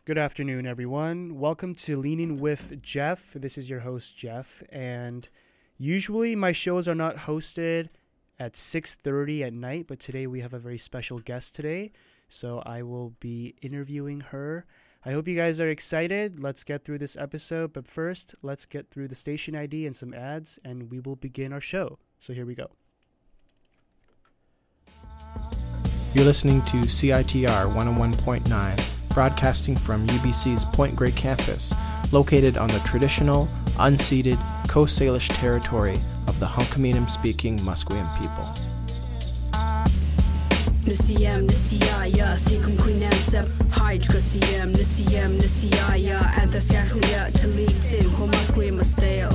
Good afternoon, everyone. Welcome to Leaning with Jeff. This is your host, Jeff, and usually my shows are not hosted at 6:30 at night, but today we have a very special guest today, so I will be interviewing her. I hope you guys are excited. Let's get through this episode, but first, let's get through the station ID and some ads, and we will begin our show. So here we go. You're listening to CITR 101.9, broadcasting from UBC's Point Grey campus, located on the traditional, unceded Coast Salish territory of the Hunkaminam-speaking Musqueam people. Nisiyam nisiyaya thikum queenansep hydra siyam nisiyaya antaskaklia talitim homasquim masteo.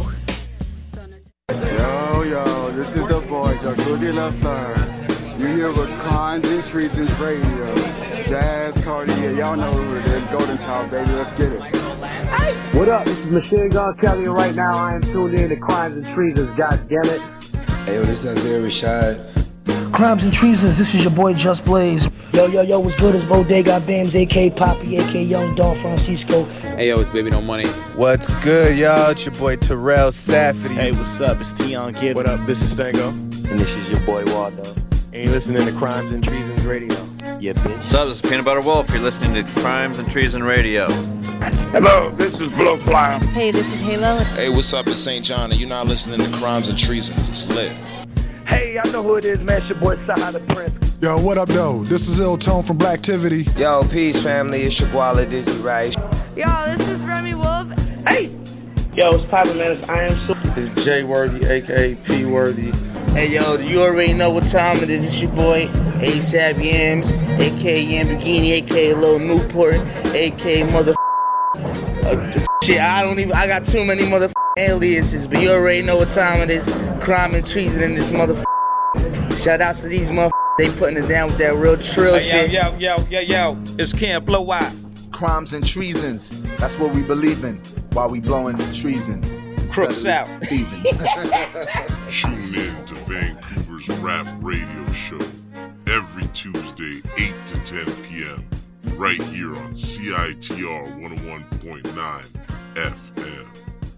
Yo, this is the boy, Jacuzzi LaFleur. You here with Crimes and Treasons Radio. Jazz Cartier, y'all know who it is. Golden Child, baby, let's get it. What up? This is Machine Gun Kelly, and right now I am tuned in to Crimes and Treasons, god damn it. Hey, this is Isaiah Rashad. Crimes and Treasons, this is your boy Just Blaze. Yo, what's good? It's Bodega Bams, a.k.a. Poppy, a.k.a. Young Don Francisco. Hey, yo, it's Baby No Money. What's good, y'all? It's your boy Terrell Safety. Hey, what's up? It's Tion Gibbs. What up? This is Stango. And this is your boy Waldo. And you're listening to Crimes and Treasons Radio. Yeah, bitch. What's up? This is Peanut Butter Wolf. You're listening to Crimes and Treason Radio. Hello, this is Blowfly. Hey, this is Halo. Hey, what's up? It's St. John, and you're not listening to Crimes and Treasons. It's lit. Hey, I know who it is, man. It's your boy Saha the Prince. Yo, what up, though? This is Ill Tone from Blacktivity. Yo, peace, family. It's your Guala Dizzy Rice. Yo, this is Remy Wolf. Hey! Yo, it's poppin', man. It's I Am Super. This is Jay Worthy, a.k.a. P. Worthy. Hey, yo, you already know what time it is. It's your boy, ASAP Yams, a.k.a. Yambagini, a.k.a. Lil Newport, a.k.a. shit, I got too many aliases, but you already know what time it is. Crime and treason in this Shout outs to these they putting it down with that real trill shit. Yo, it's Camp Blow Out. Crimes and treasons, that's what we believe in while we blowing treason. Crooks out. Tune in to Vancouver's rap radio show every Tuesday, 8 to 10 p.m. right here on CITR 101.9 FM.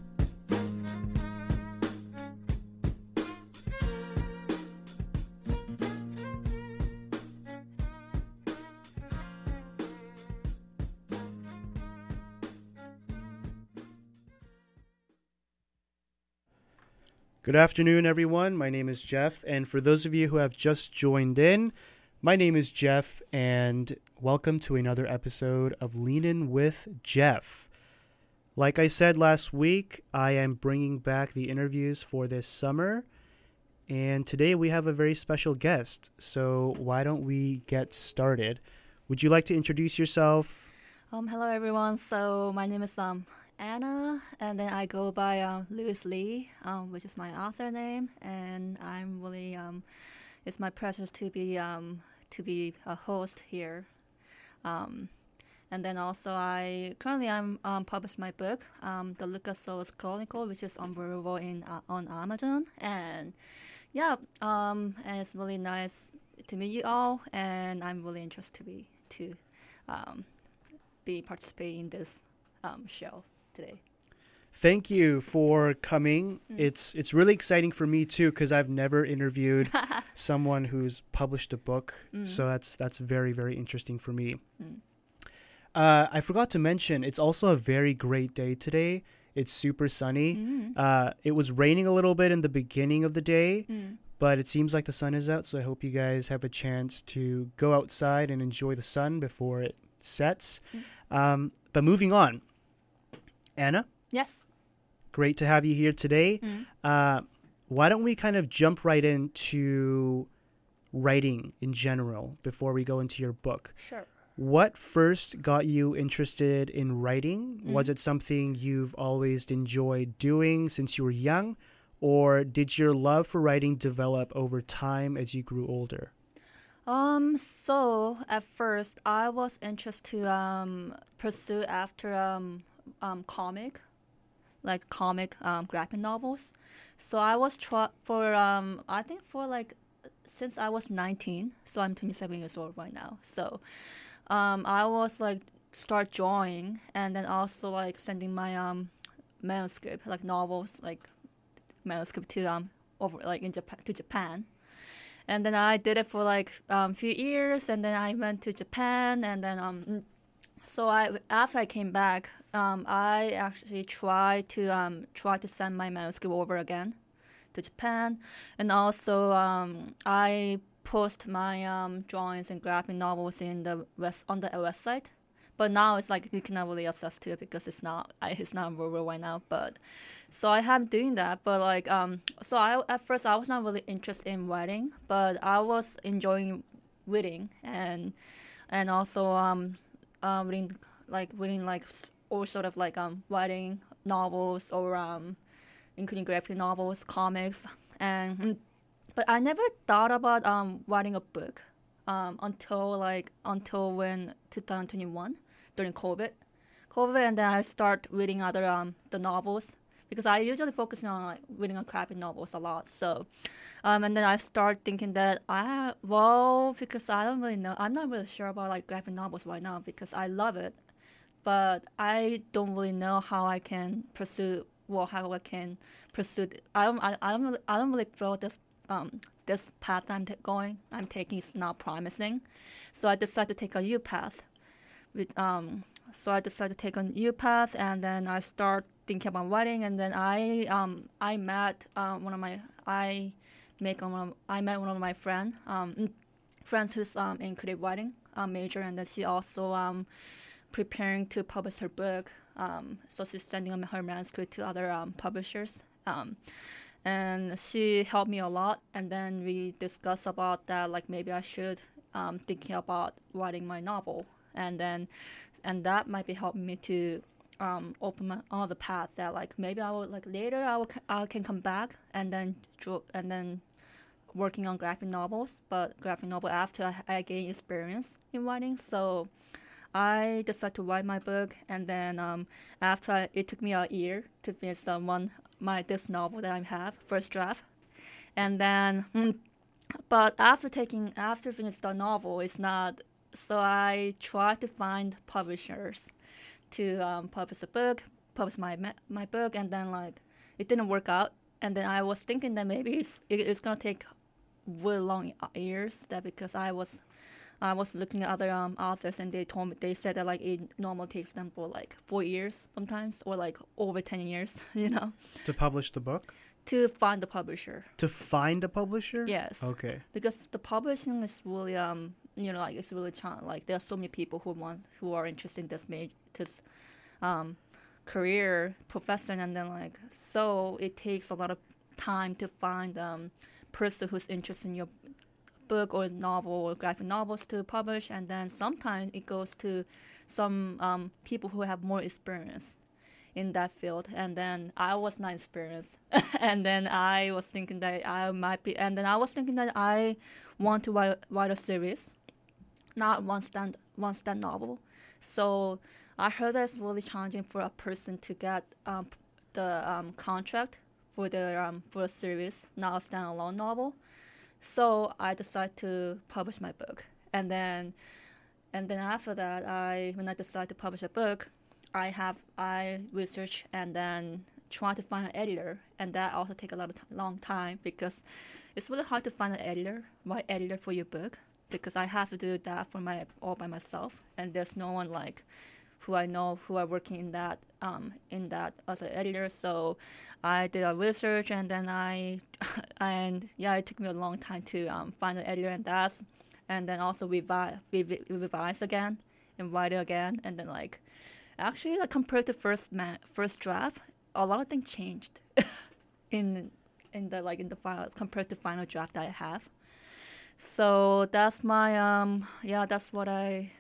Good afternoon, everyone. My name is Jeff, and for those of you who have just joined in, my name is Jeff, and welcome to another episode of Leanin' with Jeff. Like I said last week, I am bringing back the interviews for this summer, and today we have a very special guest, so why don't we get started? Would you like to introduce yourself? Hello, everyone. So my name is Anna, and then I go by Louis Lee, which is my author name, and I'm really it's my pleasure to be a host here, and then also I'm published my book, The Lucas Souls Chronicle, which is available on Amazon, and and it's really nice to meet you all, and I'm really interested to be participating in this show today. Thank you for coming. It's really exciting for me too, because I've never interviewed someone who's published a book. So that's very, very interesting for me. I forgot to mention, it's also a very great day today. It's super sunny. It was raining a little bit in the beginning of the day, but it seems like the sun is out. So I hope you guys have a chance to go outside and enjoy the sun before it sets. But moving on. Anna? Yes. Great to have you here today. Why don't we kind of jump right into writing in general before we go into your book? Sure. What first got you interested in writing? Was it something you've always enjoyed doing since you were young? Or did your love for writing develop over time as you grew older? So at first I was interested to pursue after comic graphic novels. So I was since I was 19, so I'm 27 years old right now. So I was start drawing, and then also like sending my manuscript, like novels, like manuscript to over like in Japan. And then I did it for like few years, and then I went to Japan, and then so after I came back, I actually tried to send my manuscript over again to Japan, and also I post my drawings and graphic novels on the website. But now it's like you cannot really access to it because it's not available right now. But so I have doing that. But like at first I was not really interested in writing, but I was enjoying reading and also reading like all sort of like writing novels or including graphic novels, comics, but I never thought about writing a book until when 2021 during COVID, and then I start reading other the novels because I usually focus on like reading on graphic novels a lot. So, and then I start thinking that because I don't really know, I'm not really sure about like graphic novels right now because I love it, but I don't really know how I can pursue. How I can pursue. I don't really feel this path I'm taking is not promising, so I decided to take a new path. And then I start thinking about writing, and then I met one of my friends who's in creative writing major, and then she also preparing to publish her book. So she's sending her manuscript to other publishers. And she helped me a lot, and then we discussed about that, like maybe I should thinking about writing my novel, and that might be helping me to open my other path that like maybe I will like later I can come back and then working on graphic novels, but graphic novel after I gain experience in writing. So I decided to write my book, and then it took me a year to finish this novel that I have, first draft, and then but after finishing the novel, it's not. So I tried to find publishers to publish my book, and then like it didn't work out, and then I was thinking that maybe it's gonna take really long years, that because I was looking at other authors, and they said that like it normally takes them for like 4 years sometimes, or like over 10 years, to publish the book. To find the publisher. To find a publisher? Yes. Okay. Because the publishing is really like it's really like there are so many people who are interested in this career profession, and then like so it takes a lot of time to find person who's interested in your book or novel or graphic novels to publish, and then sometimes it goes to some people who have more experience in that field, and then I was not experienced, and then I was thinking that I want to write a series, not one stand novel. So I heard that it's really challenging for a person to get the contract for a series, not a standalone novel. So I decided to publish my book, and then after that, when I decided to publish a book, I research and then try to find an editor, and that also take a long time because it's really hard to find an right editor for your book, because I have to do that all by myself, and there's no one like who I know who are working in that as an editor. So I did a research, and then it took me a long time to find an editor, and then also revise again and write it again, and then like actually like compared to first draft, a lot of things changed in the final compared to final draft that I have. So that's my that's what I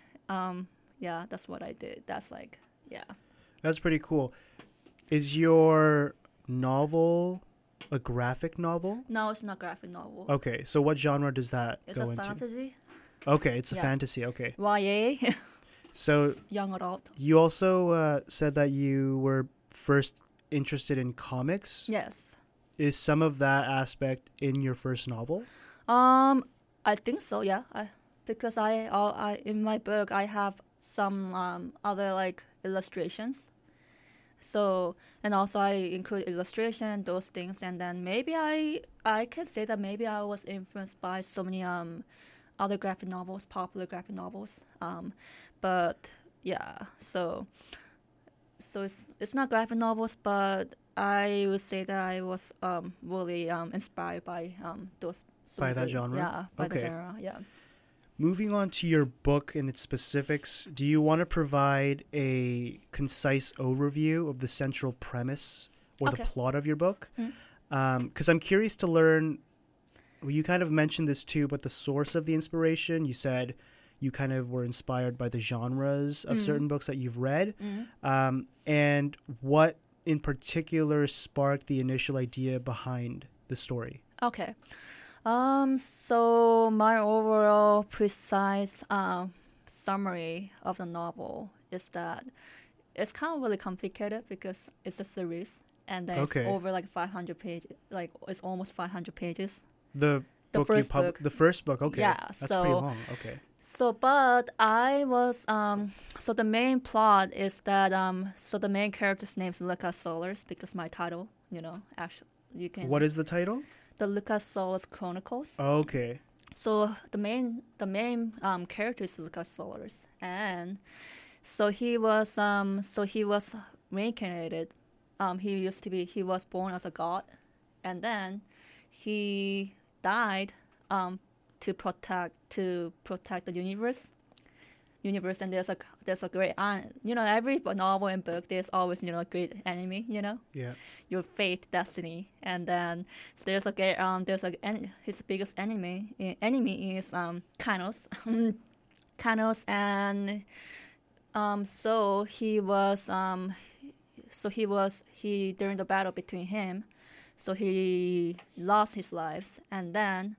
did. That's pretty cool. Is your novel a graphic novel? No, it's not a graphic novel. Okay, so what genre does that go into? It's a fantasy. Okay, it's a fantasy. Okay. YA. So young adult. You also said that you were first interested in comics. Yes. Is some of that aspect in your first novel? I think so. Yeah. Because I in my book I have some other like illustrations. So, and also I include illustration, those things, and then maybe I can say that maybe I was influenced by so many other graphic novels, popular graphic novels. But yeah, so it's not graphic novels, but I would say that I was really inspired by those. By that genre? Yeah, by the genre, yeah. Moving on to your book and its specifics, do you want to provide a concise overview of the central premise or the plot of your book? Because I'm curious to learn, well, you kind of mentioned this too, but the source of the inspiration, you said you kind of were inspired by the genres of certain books that you've read. And what in particular sparked the initial idea behind the story? Okay. So my overall precise summary of the novel is that it's kind of really complicated because it's a series and then it's over like 500 pages, like it's almost 500 pages. The first book, okay. Yeah, that's pretty long, okay. So, but I was, so the main plot is that, so the main character's name is Lucas Solars because my title, actually, you can. What is the title? The Lucas Solars Chronicles. Okay. So the main character is Lucas Solars, and so he was reincarnated. He was born as a god, and then he died to protect the universe, and there's a great every novel and book there's always a great enemy, your fate, destiny, and then so there's a great his biggest enemy is Kanos. Kanos, and so he during the battle between him, so he lost his lives, and then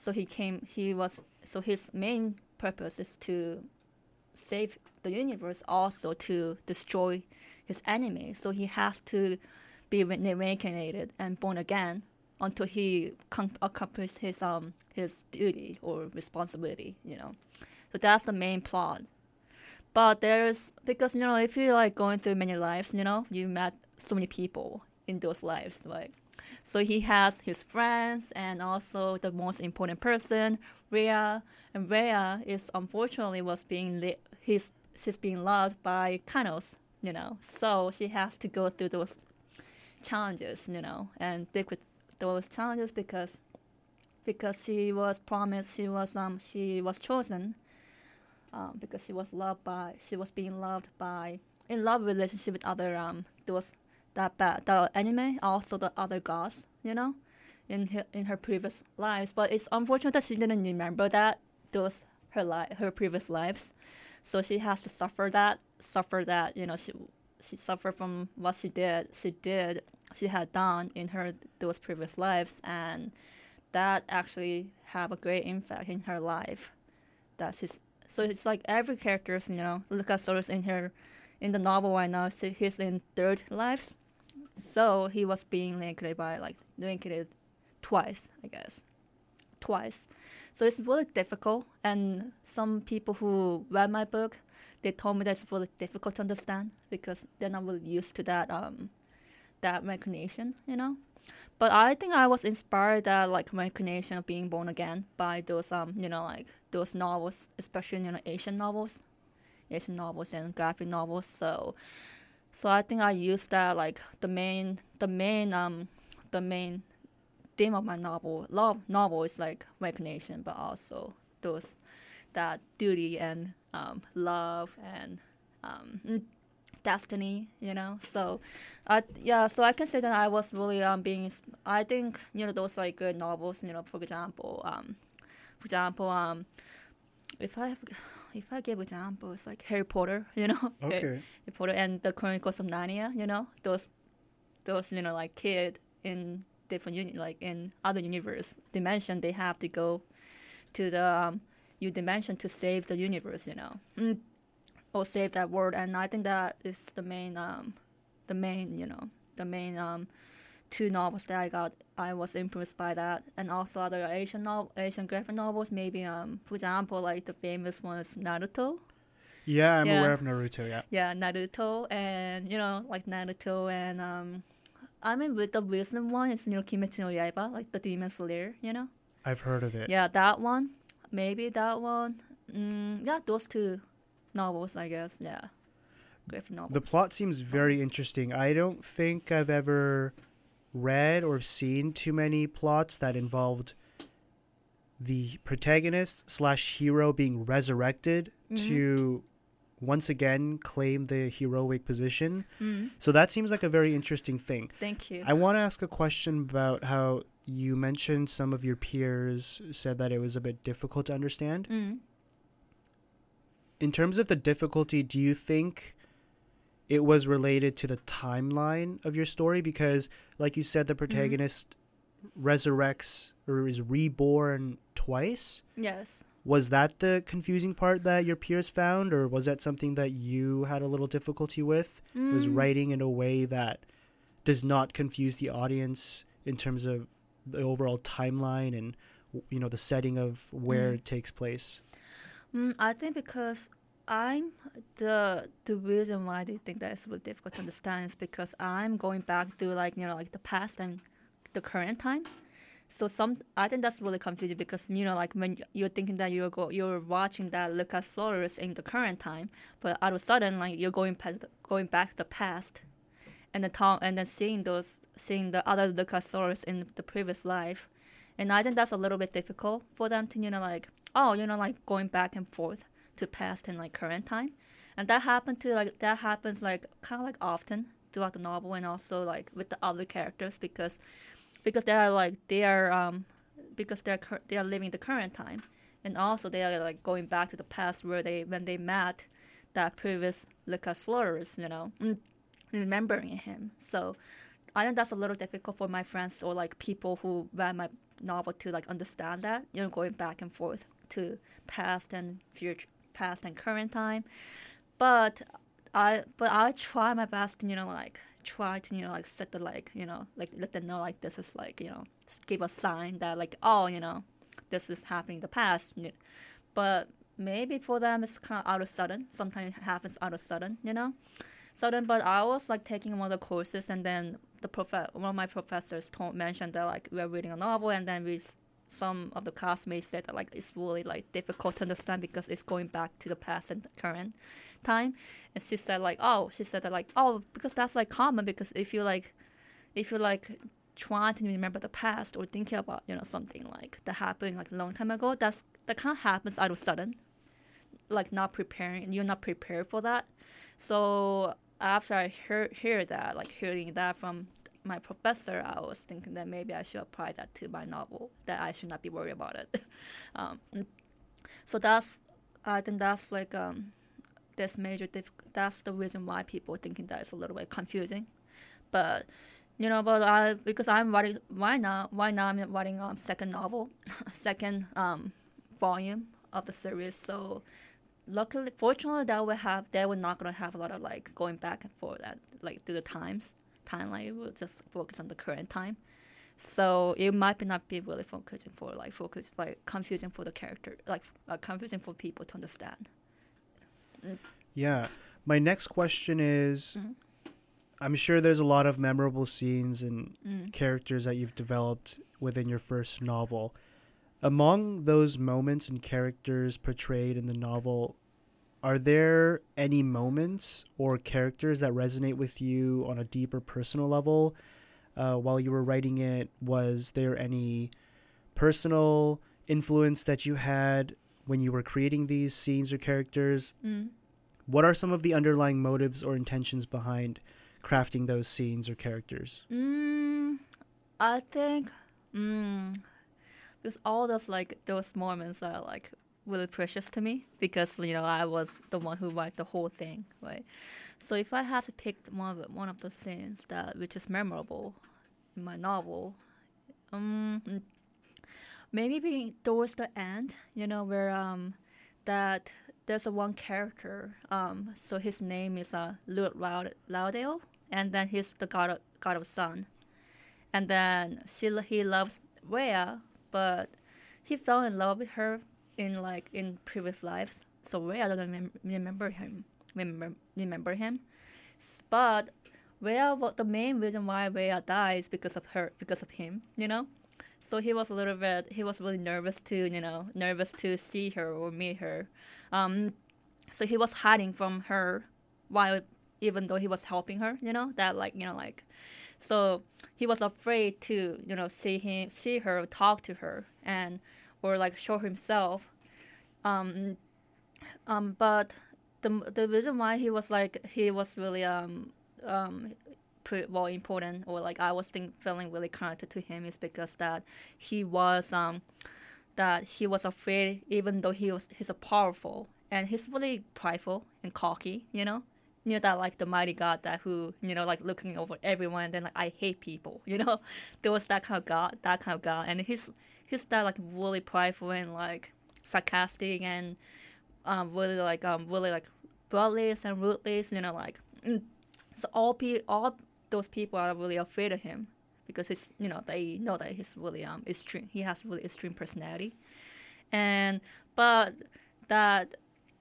so his main purpose is to save the universe, also to destroy his enemy. So he has to be reincarnated and born again until he accomplishes his duty or responsibility. So that's the main plot. But because if you're like going through many lives, you met so many people in those lives, like. So he has his friends and also the most important person, Rhea. And Rhea is unfortunately she's being loved by Kanos, So she has to go through those challenges, and deal with those challenges because she was promised, she was chosen, because she was being loved by in love relationship with other the anime, also the other gods, in her previous lives. But it's unfortunate that she didn't remember her previous lives, so she has to suffer that. She suffered from what she had done in those previous lives, and that actually have a great impact in her life. So it's like every character, Lucas Solars in the novel right now, so he's in third lives. So he was being reincarnated twice, I guess. Twice. So it's really difficult, and some people who read my book, they told me that it's really difficult to understand because they're not really used to that reincarnation, But I think I was inspired that reincarnation of being born again by those those novels, especially Asian novels and graphic novels. So I think I used that the main theme of my novel is reincarnation, but also that duty and love and destiny, So so I can say that I was really being. I think those good novels. For example, if I give examples like Harry Potter, Okay. Harry Potter and the Chronicles of Narnia, those kid in different in other universe dimension, they have to go to the dimension to save the universe, or save that world. And I think that is the main two novels that I got. I was influenced by that, and also other Asian graphic novels. Maybe for example, the famous one is Naruto. Yeah, I'm aware of Naruto. Yeah. Yeah, Naruto, and like Naruto, and I mean with the recent one, it's Kimetsu no Yaiba, like the Demon Slayer. I've heard of it. Yeah, that one. Maybe that one. Yeah, those two novels, I guess. Yeah, graphic novels. The plot seems very interesting. I don't think I've ever read or seen too many plots that involved the protagonist / hero being resurrected to once again claim the heroic position. So that seems like a very interesting thing. Thank you. I want to ask a question about how you mentioned some of your peers said that it was a bit difficult to understand. In terms of the difficulty, do you think it was related to the timeline of your story? Because, like you said, the protagonist resurrects or is reborn twice. Yes. Was that the confusing part that your peers found, or was that something that you had a little difficulty with? It was writing in a way that does not confuse the audience in terms of the overall timeline and the setting of where it takes place. I think because I'm the reason why they think that it's really difficult to understand is because I'm going back through like the past and the current time. So I think that's really confusing because like when you're thinking that you're watching that Luchasaurus in the current time, but all of a sudden like you're going back to the past, and then seeing the other Luchasaurus in the previous life, and I think that's a little bit difficult for them to like going back and forth to past and like current time, and that happens like kind of like often throughout the novel and also like with the other characters because they are living the current time, and also they are like going back to the past when they met that previous Luchasaurus, remembering him. So I think that's a little difficult for my friends or like people who read my novel to like understand that, going back and forth to past and future, past and current time. But I try my best to try to set the let them know like this is give a sign that this is happening in the past. But maybe for them it's kind of out of sudden. Sometimes it happens out of sudden, But I was taking one of the courses, and then one of my professors mentioned that we're reading a novel, and then some of the classmates said that it's really difficult to understand because it's going back to the past and the current time. And she said because that's common, because if you trying to remember the past or thinking about something that happened a long time ago, that kind of happens out of sudden, not preparing, you're not prepared for that. So after I hearing that from my professor, I was thinking that maybe I should apply that to my novel, that I should not be worried about it. So I think that's this major that's the reason why people are thinking that it's a little bit confusing. But because I'm writing right now I'm writing second novel, second volume of the series. So fortunately, they were not gonna have a lot of going back and forth through the timeline. We'll just focus on the current time. So it might not be really confusing for the character, confusing for people to understand. Yeah. My next question is, I'm sure there's a lot of memorable scenes and characters that you've developed within your first novel. Among those moments and characters portrayed in the novel, are there any moments or characters that resonate with you on a deeper personal level? While you were writing it, was there any personal influence that you had when you were creating these scenes or characters? What are some of the underlying motives or intentions behind crafting those scenes or characters? I think because all those moments are really precious to me, because I was the one who wrote the whole thing, right? So if I have to pick one of those scenes which is memorable in my novel, maybe being towards the end, where that there's one character, so his name is Laudale, and then he's the god of sun, and then he loves Rhea, but he fell in love with her in previous lives. so Rhea doesn't remember him. But Rhea, the main reason why Rhea dies because of him, you know. So he was really nervous to see her or meet her. So he was hiding from her even though he was helping her, you know, so he was afraid to, see her, talk to her, or like show himself. But the reason why he was really important, or like I was feeling really connected to him, is because that he was afraid, even though he's a powerful, and he's really prideful and cocky, you know that like the mighty God that who like looking over everyone, and then like I hate people, there was that kind of God, and he's that like really prideful and like sarcastic and really like bloodless and ruthless, so all those people are really afraid of him because he's they know that he's really extreme. He has really extreme personality, but that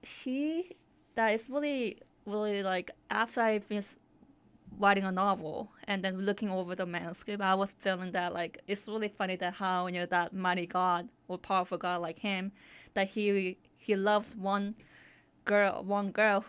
is really like after I finished writing a novel and then looking over the manuscript, I was feeling that like it's really funny that how that mighty God or powerful God like him, that he loves one girl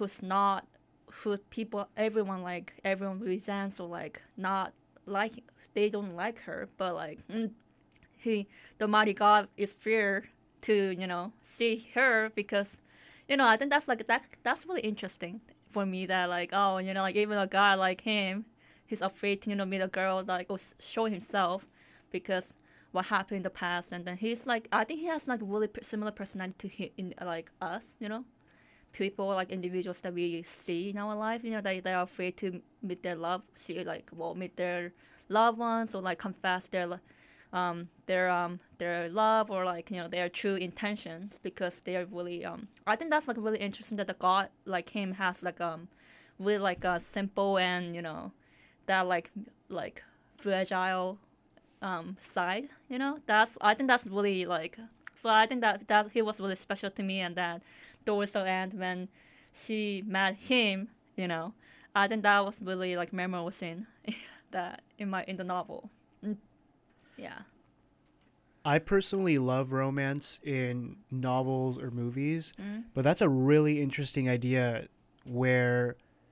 everyone resents, or like not like, they don't like her, but like the mighty God is feared to see her, because I think that's really interesting for me, that like like even a guy like him, he's afraid to meet a girl like or show himself because what happened in the past, and then he's like, I think he has like really similar personality to him, in like us, people like individuals that we see in our life, they are afraid to meet their loved ones, or like confess their love, or like their true intentions, because they are really I think that's like really interesting that the God like him has like really like a simple and that like fragile side, I think that's really like, so I think that he was really special to me, and that towards the end when she met him, I think that was really like memorable scene that in the novel. Yeah. I personally love romance in novels or movies, but that's a really interesting idea where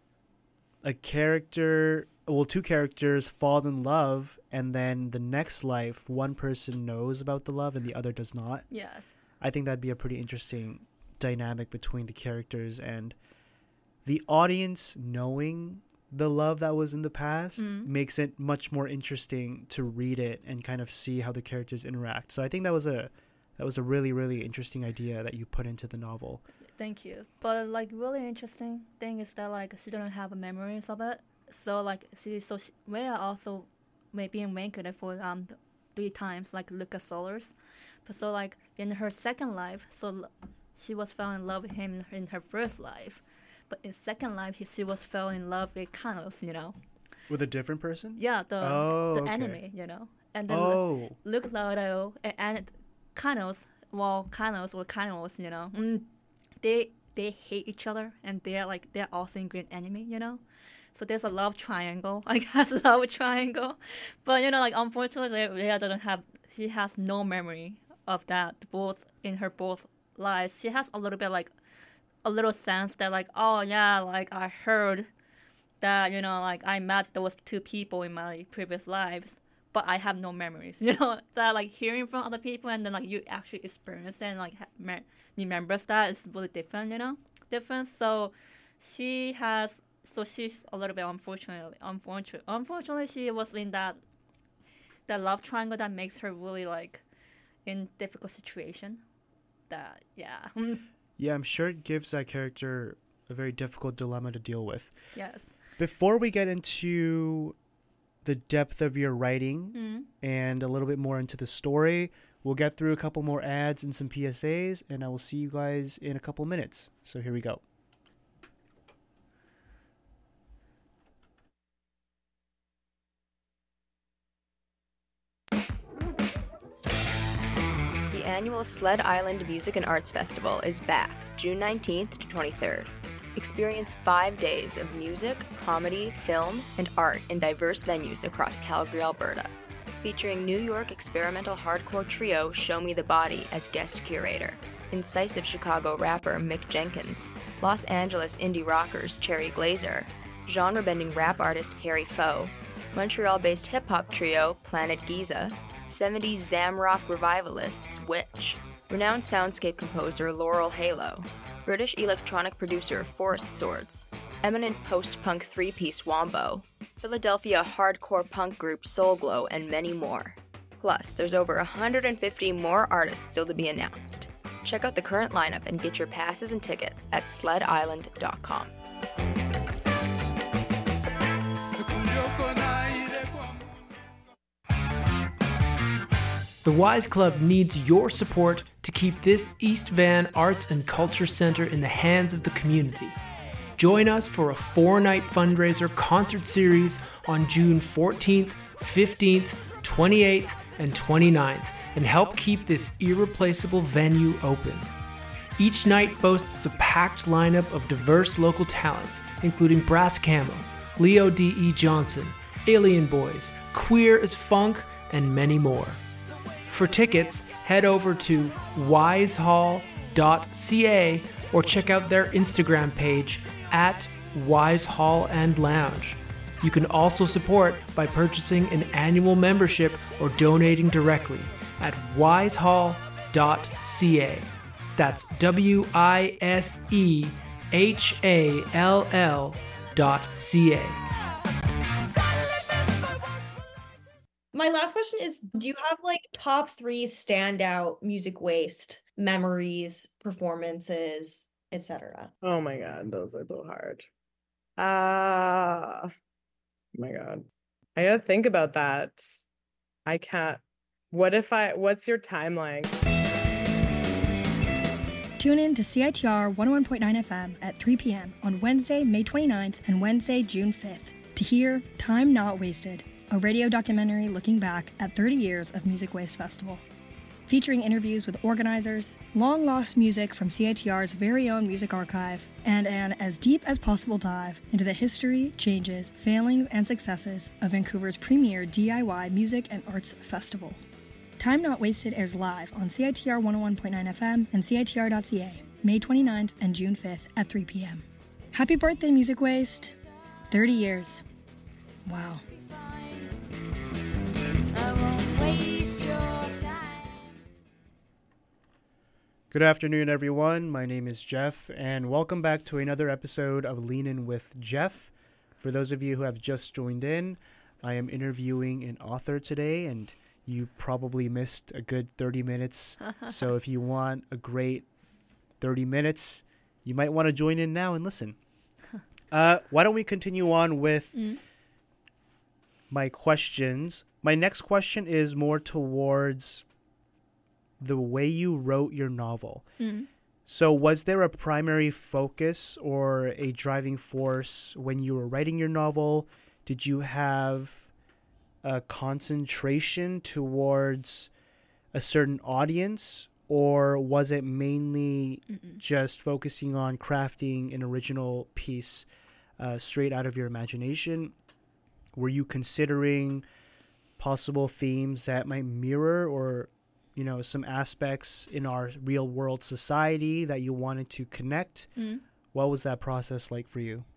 two characters fall in love, and then the next life, one person knows about the love and the other does not. Yes. I think that'd be a pretty interesting dynamic between the characters, and the audience knowing the love that was in the past makes it much more interesting to read it and kind of see how the characters interact. So I think that was a really, really interesting idea that you put into the novel. Thank you. But like really interesting thing is that like she don't have memories of it. So like Rhea also may be reincarnated for 3 times like Lucas Solars. But so like in her second life, so she was fell in love with him in her first life. But in second life, she was fell in love with Kanos, With a different person? Yeah, the enemy, And then Luke Laudo and Kanos, they hate each other, and they're also in great enemy, So there's a love triangle, I guess, But unfortunately, Rhea she has no memory of that in her both lives. She has a little bit like a little sense that like, oh yeah, like I heard that, like I met those 2 people in my previous lives, but I have no memories, that like hearing from other people and then like you actually experience and like remembers that is really different, So she's a little bit unfortunately she was in that love triangle that makes her really like in difficult situation. That, yeah. Yeah, I'm sure it gives that character a very difficult dilemma to deal with. Yes. Before we get into the depth of your writing and a little bit more into the story, we'll get through a couple more ads and some PSAs, and I will see you guys in a couple minutes. So here we go. The annual Sled Island Music and Arts Festival is back, June 19th to 23rd. Experience 5 days of music, comedy, film, and art in diverse venues across Calgary, Alberta. Featuring New York experimental hardcore trio Show Me the Body as guest curator, incisive Chicago rapper Mick Jenkins, Los Angeles indie rockers Cherry Glazer, genre-bending rap artist Carrie Foe, Montreal-based hip-hop trio Planet Giza, 70s Zamrock revivalists Witch, renowned soundscape composer Laurel Halo, British electronic producer Forest Swords, eminent post-punk three-piece Wombo, Philadelphia hardcore punk group Soul Glow, and many more. Plus, there's over 150 more artists still to be announced. Check out the current lineup and get your passes and tickets at sledisland.com. The Wise Club needs your support to keep this East Van Arts and Culture Center in the hands of the community. Join us for a 4-night fundraiser concert series on June 14th, 15th, 28th, and 29th, and help keep this irreplaceable venue open. Each night boasts a packed lineup of diverse local talents, including Brass Camo, Leo D.E. Johnson, Alien Boys, Queer as Funk, and many more. For tickets, head over to wisehall.ca or check out their Instagram page at Wisehall and Lounge. You can also support by purchasing an annual membership or donating directly at wisehall.ca. That's WISEHALL.ca. My last question is, do you have like top 3 standout Music Waste memories, performances, etc.? Oh my God, those are so hard. Oh my God. I gotta think about that. I can't. What's your timeline? Tune in to CITR 101.9 FM at 3 p.m. on Wednesday, May 29th and Wednesday, June 5th to hear Time Not Wasted, a radio documentary looking back at 30 years of Music Waste Festival. Featuring interviews with organizers, long-lost music from CITR's very own music archive, and an as deep as possible dive into the history, changes, failings, and successes of Vancouver's premier DIY music and arts festival. Time Not Wasted airs live on CITR 101.9 FM and CITR.ca, May 29th and June 5th at 3 p.m. Happy birthday, Music Waste! 30 years. Wow. I won't waste your time. Good afternoon, everyone. My name is Jeff, and welcome back to another episode of Lean In with Jeff. For those of you who have just joined in, I am interviewing an author today, and you probably missed a good 30 minutes. So if you want a great 30 minutes, you might want to join in now and listen. Why don't we continue on with my questions? My next question is more towards the way you wrote your novel. So was there a primary focus or a driving force when you were writing your novel? Did you have a concentration towards a certain audience, or was it mainly just focusing on crafting an original piece straight out of your imagination? Were you considering possible themes that might mirror or, you know, some aspects in our real world society that you wanted to connect? What was that process like for you?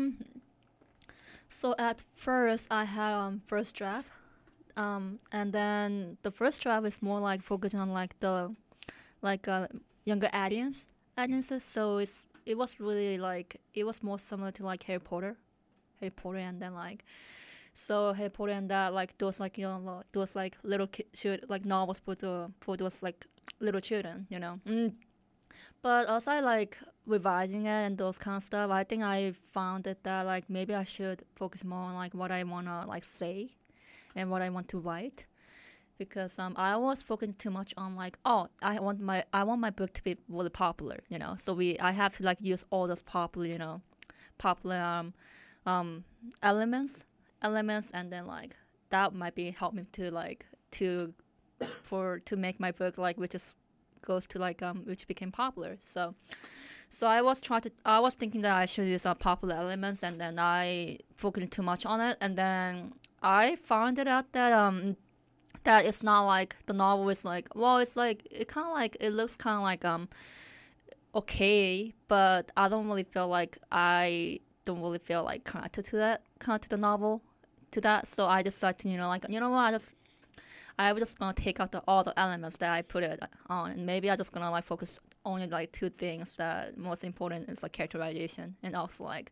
So at first I had first draft, and then the first draft is more like focusing on like the younger audiences. So it was really like, it was more similar to like Harry Potter, and then like, so Harry Potter and that, like those like, you know, those like little like novels for those like little children, you know. But also I like revising it and those kind of stuff. I think I found that like maybe I should focus more on like what I wanna like say and what I want to write, because I was focusing too much on like, oh, I want my book to be really popular, you know. So I have to like use all those popular elements, and then like that might be help me to like to make my book like which became popular. So So I was thinking that I should use popular elements, and then I focused too much on it, and then I found it out that that it's not like the novel is like, well, it's like it kind of like it looks kind of like okay, but I don't really feel like connected to the novel, to that. So I decided to, what, I was just gonna take out all the elements that I put it on, and maybe I just gonna like focus only like two things that most important is like characterization, and also like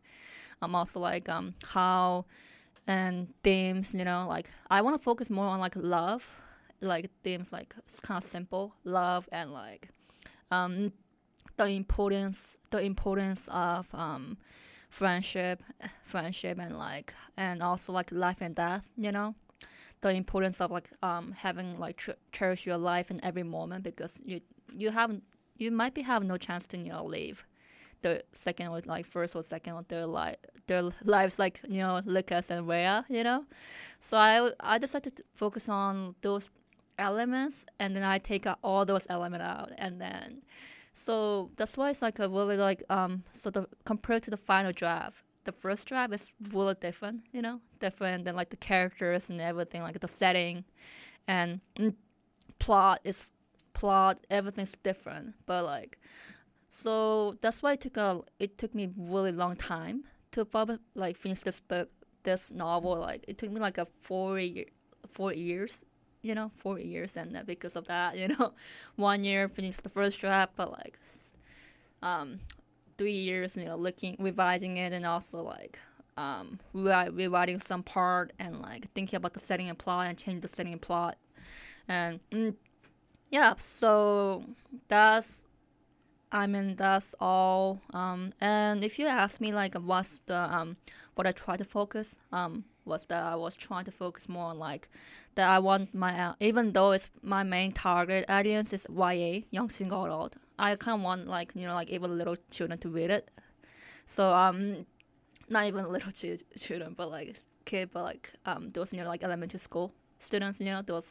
how and themes, like I want to focus more on like love, like themes like it's kind of simple love, and like the importance of friendship, and like, and also like life and death, the importance of like having like cherish your life in every moment, because you might be have no chance to leave the second or like first or second or their lives, like Lucas and Rhea, so I decided to focus on those elements, and then I take out all those elements out, and then so that's why it's like a really like sort of compared to the final draft. The first draft is really different, different than like the characters and everything, like the setting and plot, everything's different. But like, so that's why it took me really long time to finish this novel. Like it took me like 4 years, 4 years, and because of that, 1 year finished the first draft, but like 3 years, revising it, and also like rewriting some part, and like thinking about the setting and plot, and changing the setting and plot, and yeah. So that's all. And if you ask me like what's the what I try to focus, was that I was trying to focus more on like that I want my even though it's my main target audience is YA, young single adult, I kind of want like like even little children to read it. So not even little children, but like kid, but like those like elementary school students, those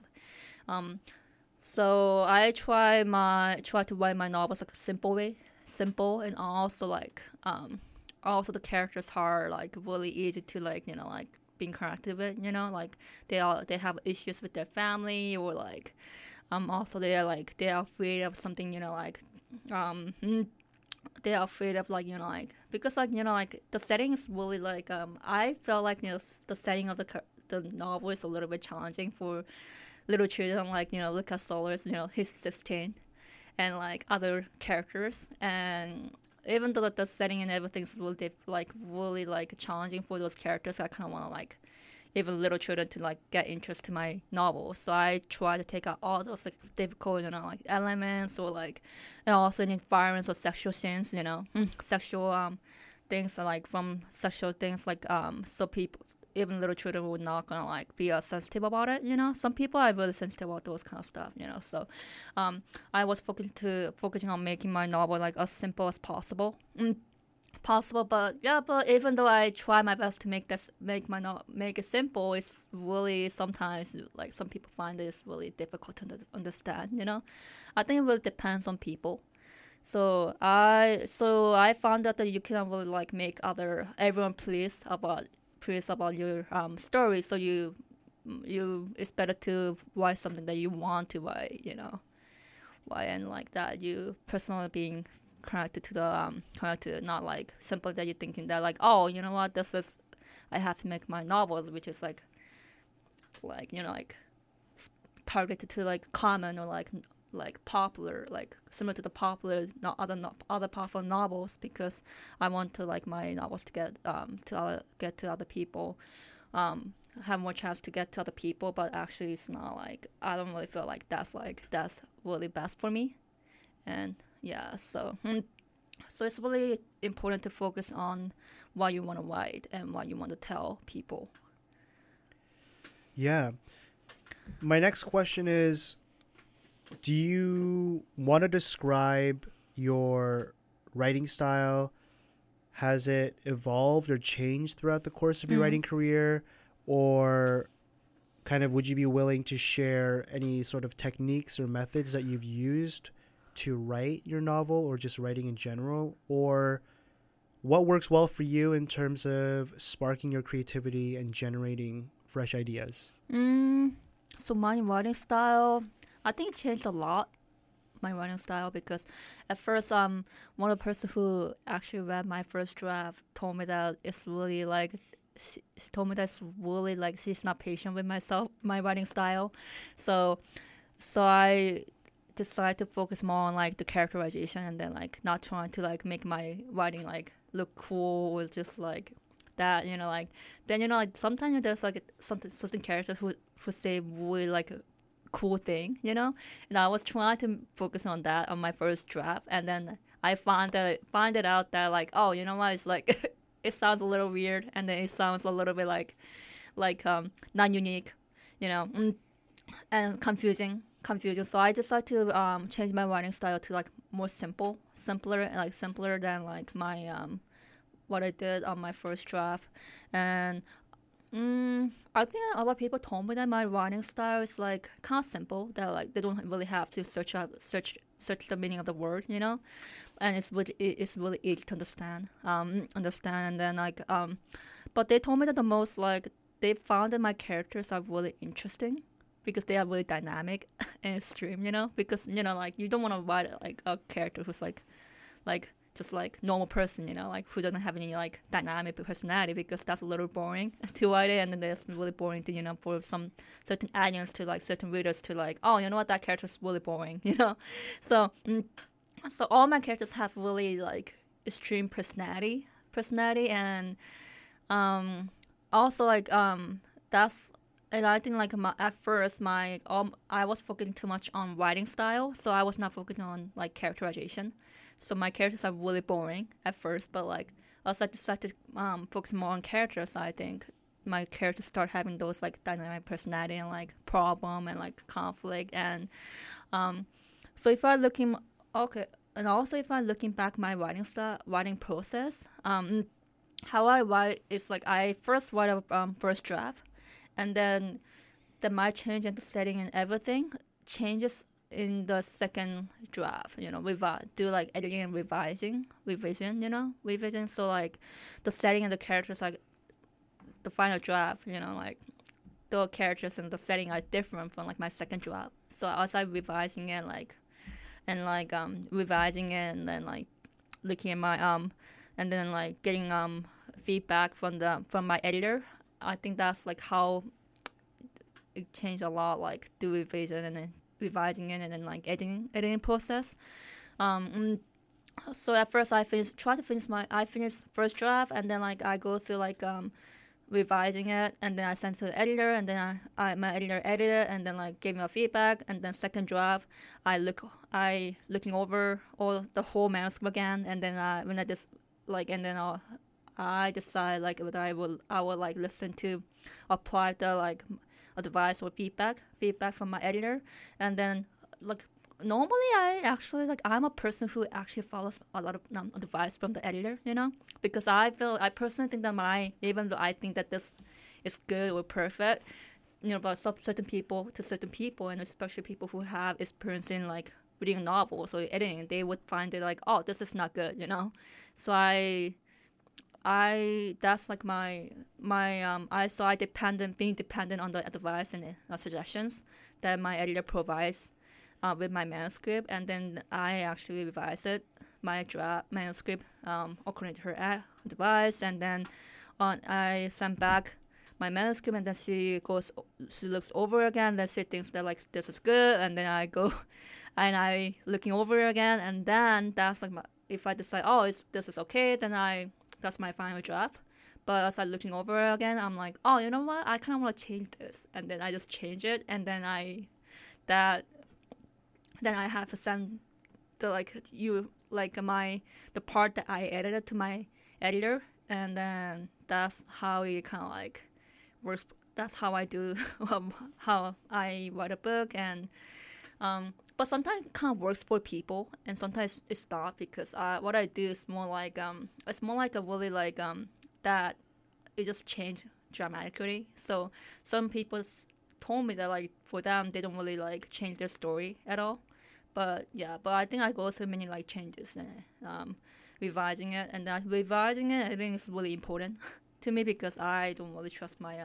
so I try to write my novels like a simple, and also like also the characters are like really easy to like like being connected with, like they have issues with their family, or like also they are afraid of something, like they are afraid of like like, because like like the setting is really like I felt like the setting of the novel is a little bit challenging for little children, like Lucas Solis, he's 16, and like other characters, and even though the setting and everything's really really challenging for those characters, I kind of want to like even little children to like get interest to my novel. So I try to take out all those like difficult like elements, or like, and also in environments or sexual scenes, sexual things, like from sexual things, like so people, even little children, would not gonna like be sensitive about it. Some people are really sensitive about those kind of stuff. So I was focusing on making my novel like as simple as possible. But even though I try my best to make it simple, it's really sometimes like some people find it's really difficult to understand. I think it really depends on people. So I found that you can't really like make everyone pleased about your story. So you it's better to write something that you want to write, why, and like that you personally being connected to the not like simply that you're thinking that like, oh, what, this is, I have to make my novels, which is like targeted to like common, or like popular, like similar to the popular other popular novels, because I want to like my novels to get to other people, have more chance to get to other people. But actually it's not like, I don't really feel like that's really best for me. And yeah, so it's really important to focus on what you want to write and what you want to tell people. Yeah. My next question is, do you want to describe your writing style? Has it evolved or changed throughout the course of your writing career? Or kind of would you be willing to share any sort of techniques or methods that you've used to write your novel or just writing in general? Or what works well for you in terms of sparking your creativity and generating fresh ideas? So my writing style, I think changed a lot. My writing style, because at first one of the person who actually read my first draft told me that it's really like she told me that's really like she's not patient with my writing style. So I decided to focus more on like the characterization, and then like not trying to like make my writing like look cool or just like that, like then like sometimes there's like certain characters who say really like a cool thing, and I was trying to focus on that on my first draft, and then I find it out that like, oh, you know what, it's like it sounds a little weird, and then it sounds a little bit like not unique, and confusing. So I decided to change my writing style to like more simpler than like my what I did on my first draft. And I think a lot of people told me that my writing style is like kind of simple, that like they don't really have to search the meaning of the word, and it's really easy to understand, and then like but they told me that the most like they found that my characters are really interesting because they are really dynamic and extreme, because like you don't want to write like a character who's like just like normal person, like who doesn't have any like dynamic personality, because that's a little boring to write it, and then it's really boring to for some certain audience to like certain readers to like, oh, you know what, that character's really boring, So all my characters have really like extreme personality, and also like that's. And I think like at first I was focusing too much on writing style, so I was not focusing on like characterization. So my characters are really boring at first, but like as I decided to focus more on characters, I think my characters start having those like dynamic personality and like problem and like conflict. And so if I'm looking back my writing process, how I write is like I first write a first draft. And then my change in the setting and everything changes in the second draft, do like editing and revision. So like the setting and the characters, like the final draft, like the characters and the setting are different from like my second draft. So as I revising it, revising it, and then like looking at my and then like getting feedback from my editor. I think that's like how it changed a lot, like do revision and then revising it and then like editing process. So at first I finished first draft, and then like I go through like revising it, and then I sent to the editor, and then my editor edited and then like gave me a feedback, and then second draft I looking over all the whole manuscript again, and then when I just like and then I decide like whether I will like listen to apply the like advice or feedback from my editor. And then like normally I'm a person who actually follows a lot of advice from the editor, because I personally think that even though I think that this is good or perfect, but certain people, and especially people who have experience in like reading novels or editing, they would find it like, oh, this is not good, So that's like being dependent on the advice and suggestions that my editor provides with my manuscript, and then I actually revise my draft manuscript according to her advice, and then I send back my manuscript, and then she looks over again, then she thinks that like this is good, and then I go and I looking over again, and then that's like if I decide this is okay, then that's my final draft. But as I'm looking over again, I'm like, oh, you know what? I kind of want to change this, and then I just change it, and then I have to send the part that I edited to my editor, and then that's how it kind of like works. That's how I do how I write a book, and but sometimes it kind of works for people, and sometimes it's not, because what I do is more like it's more like a really like that it just changed dramatically. So some people told me that like for them they don't really like change their story at all, but I think I go through many like changes and revising it, and that revising it I think is really important to me because I don't really trust my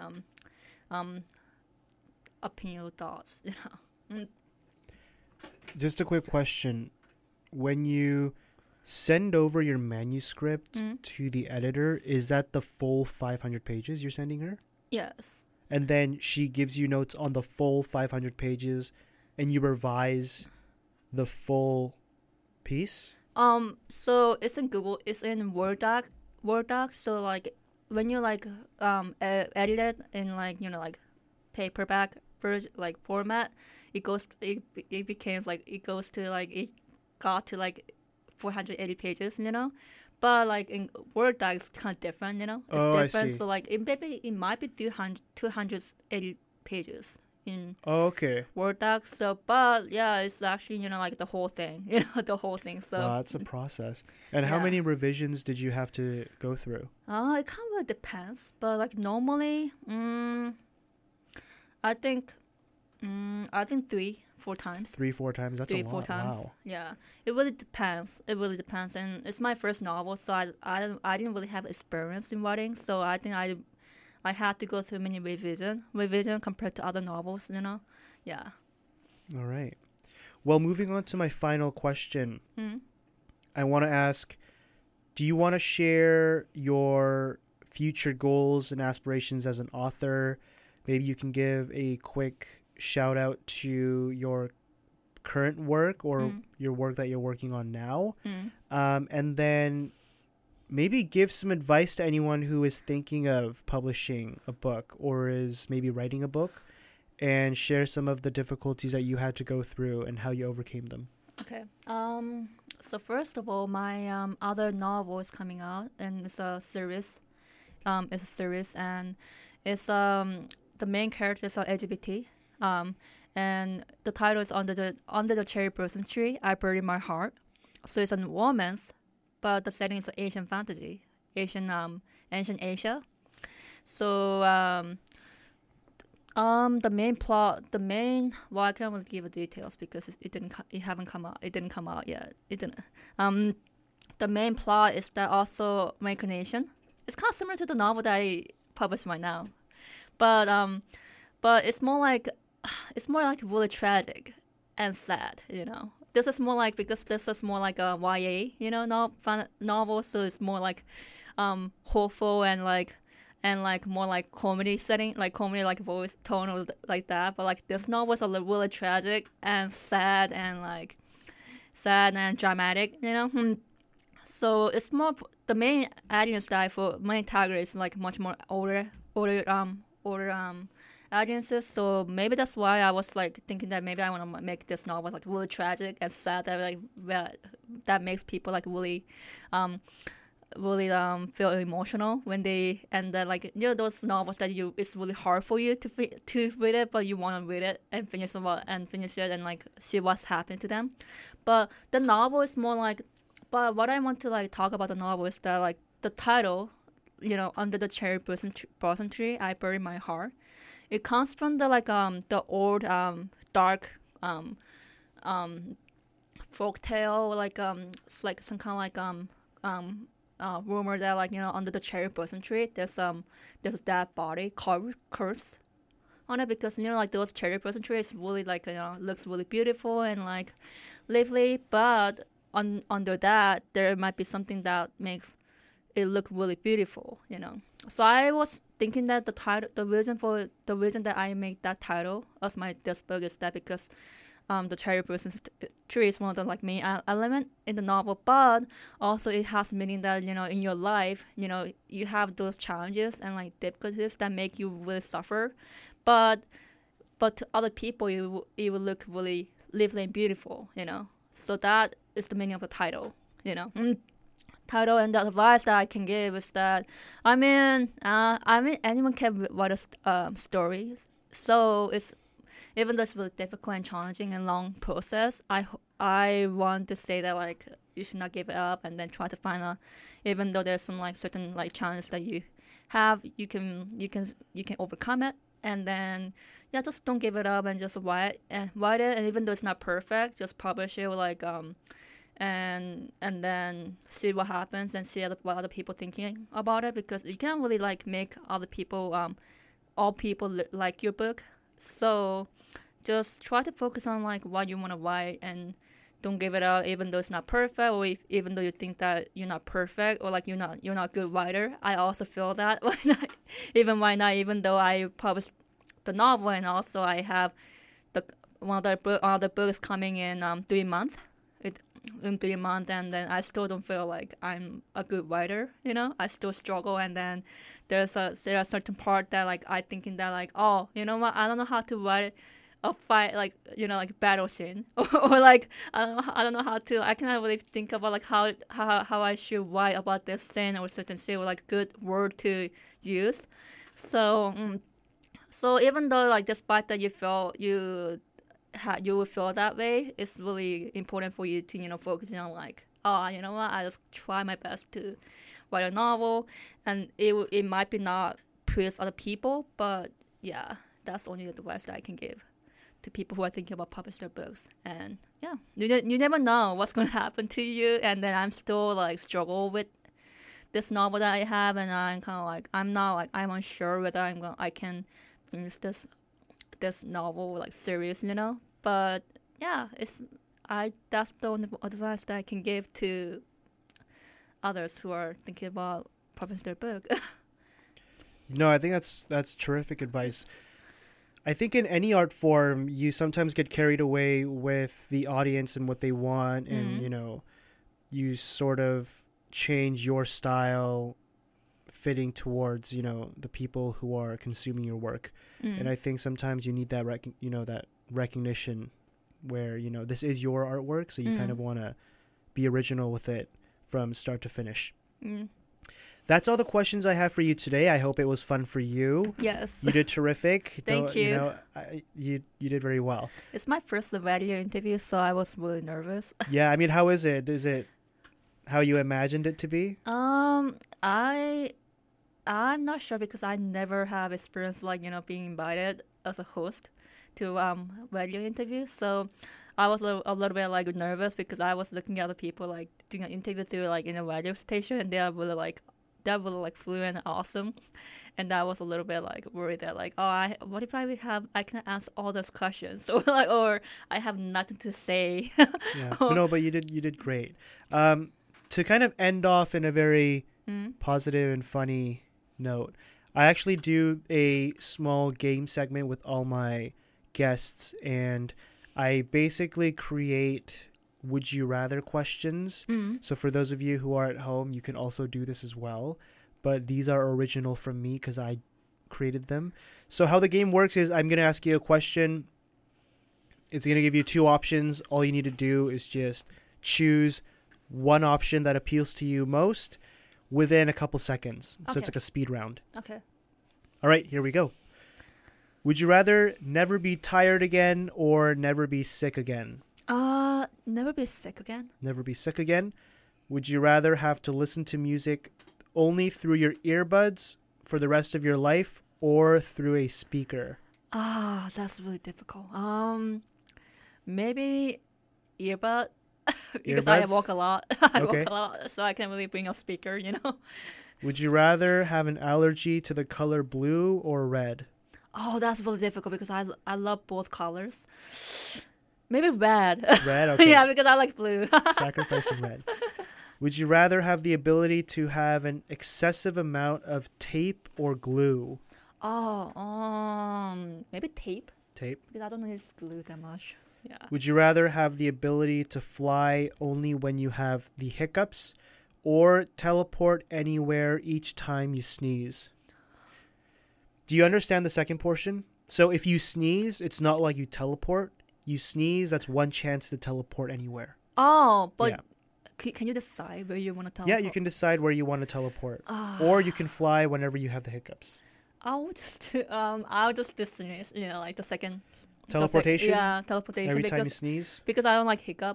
opinion or thoughts, you know. Just a quick question. When you send over your manuscript to the editor, is that the full 500 pages you're sending her? Yes. And then she gives you notes on the full 500 pages and you revise the full piece? So it's in Google, it's in Word doc, so like when you like edit it in like, you know, like paperback like format, it got to like 480 pages, you know, but like in Word doc it's kind of different, you know, it's different. I see. So like it might be 280 pages in Word doc. So but yeah, it's actually, you know, like the whole thing, you know, the whole thing. So wow, that's a process. And how many revisions did you have to go through? It kind of depends, but like normally I think 3-4 times. 3-4 times. That's a lot. 3-4 times. Wow. Yeah, it really depends. And it's my first novel, so I didn't really have experience in writing. So I think I had to go through many revision compared to other novels. You know, yeah. All right. Well, moving on to my final question, I want to ask: do you want to share your future goals and aspirations as an author? Maybe you can give a quick shout out to your current work or your work that you're working on now. And then maybe give some advice to anyone who is thinking of publishing a book or is maybe writing a book, and share some of the difficulties that you had to go through and how you overcame them. Okay. So first of all, my other novel is coming out, and it's a series. And it's the main characters are LGBT. And the title is Under the Cherry Blossom Tree, I Buried My Heart. So it's a romance, but the setting is Asian fantasy, ancient Asia. So the main plot, well, I can't really give the details because it didn't come out yet. The main plot is that also reincarnation. It's kind of similar to the novel that I published right now, but it's more like really tragic and sad, you know. This is more like, because this is more like a YA, you know, novel, so it's more like hopeful and more like comedy setting, like comedy, like voice tone or like that. But like this novel is really tragic and sad and dramatic, you know. So it's more, the main audience type for main target is like much more older audiences. So maybe that's why I was like thinking that maybe I want to make this novel like really tragic and sad, that makes people like really feel emotional when they, and then like, you know, those novels that it's really hard for you to read it, but you want to read it and finish it and like see what's happened to them. But the novel is more like, but what I want to like talk about the novel is that like the title, you know, Under the Cherry Blossom Tree, I Buried My Heart. It comes from the old dark folk tale, like it's like some kind of rumor that, like, you know, under the cherry blossom tree there's a dead body curse on it, because, you know, like those cherry blossom trees really, like, you know, looks really beautiful and like lively, but under that there might be something that makes it look really beautiful, you know. So I was thinking that the reason that I make that title as this book is that because the cherry blossom tree is one of the like main element in the novel, but also it has meaning that, you know, in your life, you know, you have those challenges and like difficulties that make you really suffer, but to other people it will look really lively and beautiful, you know. So that is the meaning of the title, you know. Title, and the advice that I can give is that I mean anyone can write stories. So it's, even though it's really difficult and challenging and long process, I want to say that like you should not give it up, and then try to find even though there's some like certain like challenges that you have, you can overcome it, and then just don't give it up and just write it, and even though it's not perfect, just publish it like and then see what happens and see what other people thinking about it, because you can't really like make other people all people like your book. So just try to focus on like what you want to write, and don't give it up even though it's not perfect, or even though you think that you're not perfect, or like you're not a good writer. I also feel that even though I published the novel, and also I have one of the books coming in 3 months. In 3 months, and then I still don't feel like I'm a good writer. I still struggle, and then there are certain part that like I thinking that like, oh, you know what, I don't know how to write a fight, like like battle scene, or like I don't know how to. I cannot really think about like how I should write about this scene or certain scene, or like good word to use. So even though like despite that you will feel that way, it's really important for you to focus on like, oh, you know what, I just try my best to write a novel, and it might be not please other people, but yeah, that's only the advice that I can give to people who are thinking about publishing their books. And yeah, you never know what's going to happen to you, and then I'm still like struggle with this novel that I have, and I'm kind of like, I'm unsure whether I can finish this novel like serious, but yeah, that's the only advice that I can give to others who are thinking about publishing their book. No, I think that's terrific advice. I think in any art form, you sometimes get carried away with the audience and what they want, and you sort of change your style fitting towards the people who are consuming your work. And I think sometimes you need that that recognition where this is your artwork, so you kind of want to be original with it from start to finish. That's all the questions I have for you today. I hope it was fun for you. Yes, you did terrific. Thank you. You did very well. It's my first radio interview, so I was really nervous. Yeah, I mean, how is it? Is it how you imagined it to be? I'm not sure, because I never have experience like being invited as a host to radio interviews. So I was a little bit like nervous, because I was looking at other people like doing an interview through like in a radio station, and they're really like fluent and awesome. And I was a little bit like worried that like, oh, what if I can answer all those questions, or I have nothing to say. Yeah, no, but you did great. To kind of end off in a very positive and funny note, I actually do a small game segment with all my guests, and I basically create would you rather questions. So for those of you who are at home, you can also do this as well, but these are original from me because I created them. So how the game works is I'm going to ask you a question. It's going to give you two options. All you need to do is just choose one option that appeals to you most within a couple seconds. So it's like a speed round. Okay. All right, here we go. Would you rather never be tired again or never be sick again? Never be sick again. Never be sick again. Would you rather have to listen to music only through your earbuds for the rest of your life or through a speaker? That's really difficult. Maybe earbud. Because Earbuds? I walk a lot. Walk a lot, so I can't really bring a speaker, Would you rather have an allergy to the color blue or red? Oh, that's really difficult because I love both colors. Maybe red. Red, okay. Yeah, because I like blue. Sacrificing red. Would you rather have the ability to have an excessive amount of tape or glue? Maybe tape. Tape. Because I don't use glue that much. Yeah. Would you rather have the ability to fly only when you have the hiccups or teleport anywhere each time you sneeze? Do you understand the second portion? So if you sneeze, it's not like you teleport. You sneeze, that's one chance to teleport anywhere. Oh, but can you decide where you want to teleport? Yeah, you can decide where you want to teleport. Or you can fly whenever you have the hiccups. I'll just sneeze, like the second. Teleportation? Yeah, teleportation. Every time you sneeze? Because I don't like hiccup.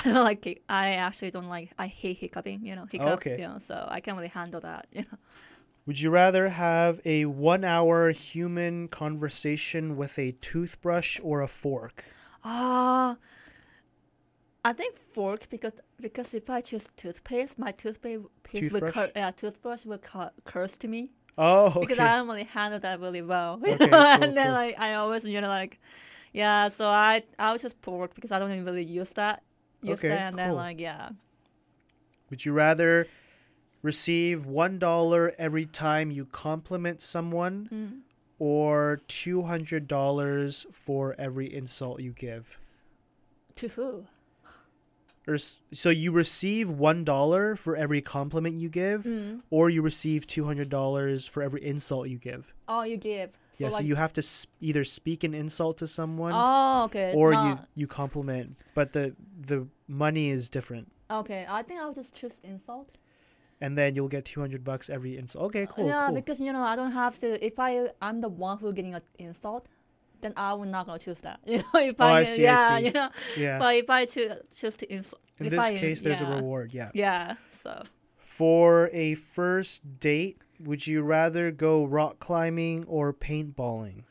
I actually don't like, I hate hiccuping, hiccup, okay. So I can't really handle that, Would you rather have a 1-hour human conversation with a toothbrush or a fork? I think fork because if I choose toothpaste, my toothpaste toothbrush will curse to me. Oh, okay. Because I don't really handle that really well. Okay, Cool, and then cool. like I always yeah. So I would just fork because I don't even really use that. Okay, and then cool. Would you rather receive $1 every time you compliment someone, or $200 for insult insult you give? To who? So you receive $1 for every compliment you give, or you receive $200 for every insult you give. Oh, you give. Yeah, so you have to either speak an insult to someone, okay, or you compliment, but the money is different. Okay, I think I'll just choose insult. And then you'll get $200 every insult. Okay, cool. Yeah, cool. because I don't have to. If I'm the one who getting an insult, then I'm not gonna choose that. If I see. Yeah. Yeah. But if I choose to insult, in this case, there's a reward. Yeah. Yeah. So. For a first date, would you rather go rock climbing or paintballing?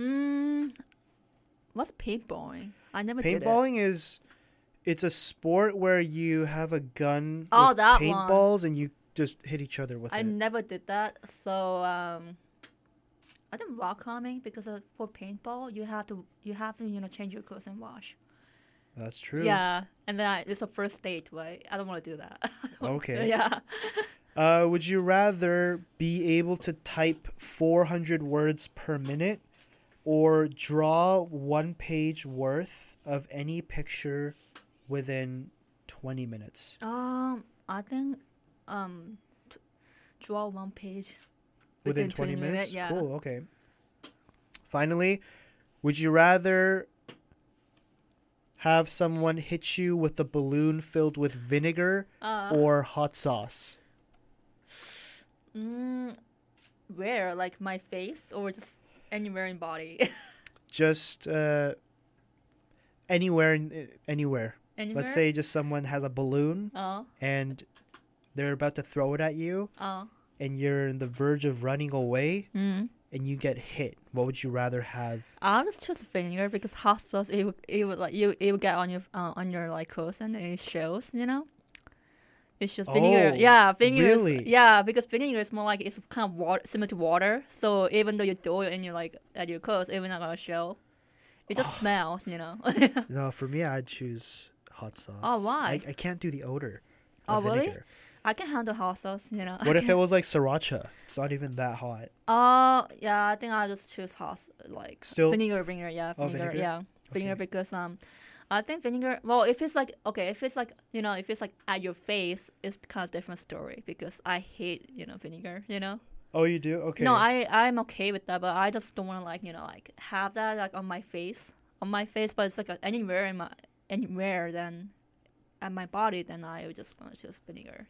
What's paintballing? I never did it. Paintballing it's a sport where you have a gun with that paintballs and you just hit each other with it. I never did that. So I think rock climbing because for paintball you have to change your clothes and wash. That's true. Yeah, and then it's a first date, right? I don't want to do that. Okay. Yeah. Would you rather be able to type 400 words per minute or draw 1 page worth of any picture within 20 minutes? I think draw 1 page within 20 minutes? Yeah. Cool, okay. Finally, would you rather have someone hit you with a balloon filled with vinegar or hot sauce? Where? Like my face or just anywhere in body? Just anywhere. Anywhere? Let's say just someone has a balloon and they're about to throw it at you and you're on the verge of running away and you get hit. What would you rather have? I'll just choose vinegar because hot sauce it would get on your like clothes and it shows, It's just vinegar. Yeah, vinegar. Really? Yeah, because vinegar is more like it's kind of water, similar to water. So even though you throw it in at your clothes, it's not gonna show. It just smells, No, for me, I'd choose hot sauce. Oh, why? I can't do the odor. Oh, really? Vinegar. I can handle hot sauce, What if it was like sriracha? It's not even that hot. Yeah, I think I'll just choose vinegar, yeah, vinegar, yeah. Vinegar because I think vinegar, well, if it's like at your face, it's kind of different story because I hate, vinegar, Oh, you do? Okay. No, I'm okay with that, but I just don't want to have that on my face, but it's anywhere then at my body, then I would just want to choose vinegar,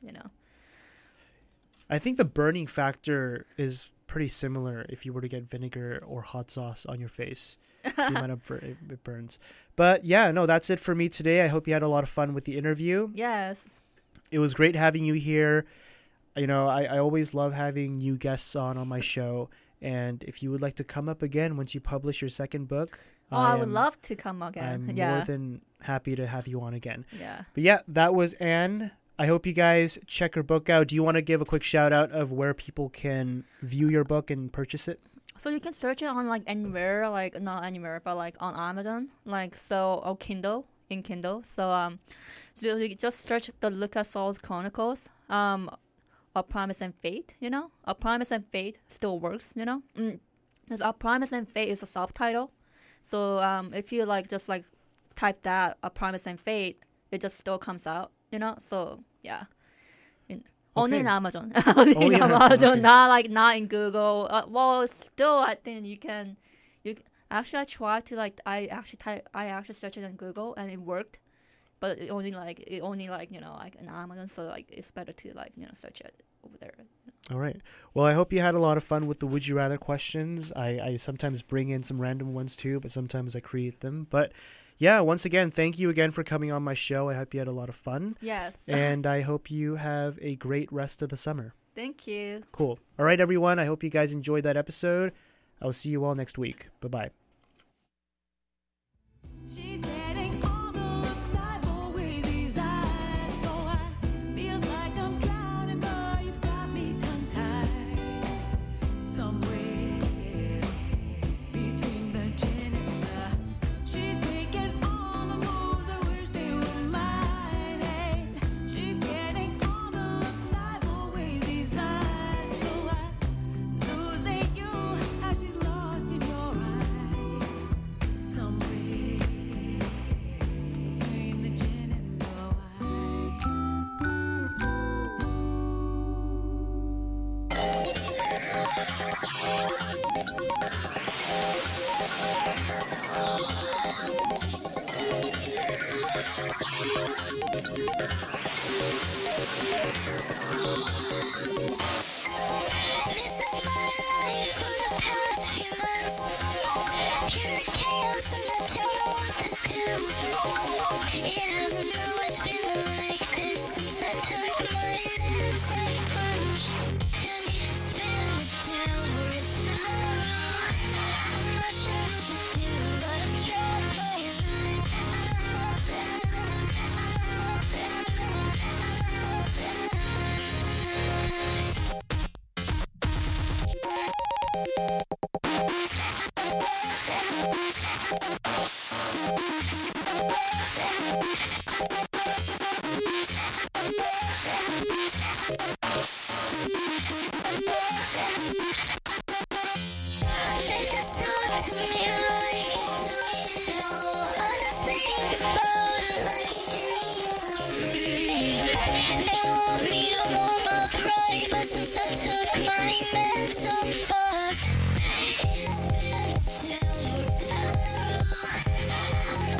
I think the burning factor is pretty similar if you were to get vinegar or hot sauce on your face. The amount of it burns. But yeah, no, that's it for me today. I hope you had a lot of fun with the interview. Yes. It was great having you here. I always love having new guests on my show. And if you would like to come up again once you publish your second book. I would love to come again. I'm more than happy to have you on again. Yeah. But yeah, that was Anne. I hope you guys check her book out. Do you want to give a quick shout out of where people can view your book and purchase it? So you can search it on anywhere, not anywhere, but on Amazon, or Kindle, in Kindle. So so you just search the Lucas Sauls Chronicles, A Promise and Fate, A Promise and Fate still works, Because A Promise and Fate is a subtitle. So if you just type that, A Promise and Fate, it just still comes out, So yeah. Only in Amazon. Only in Amazon, okay. Not in Google. Well, still, I think you can. Actually, I tried to I actually searched it in Google and it worked, but it only in Amazon. So it's better to search it over there. All right. Well, I hope you had a lot of fun with the Would You Rather questions. I sometimes bring in some random ones too, but sometimes I create them. But yeah, once again, thank you again for coming on my show. I hope you had a lot of fun. Yes. And I hope you have a great rest of the summer. Thank you. Cool. All right, everyone. I hope you guys enjoyed that episode. I'll see you all next week. Bye-bye. They just talk to me like I just think about it like they want me to want my pride, but since I took my meds, I'm fucked.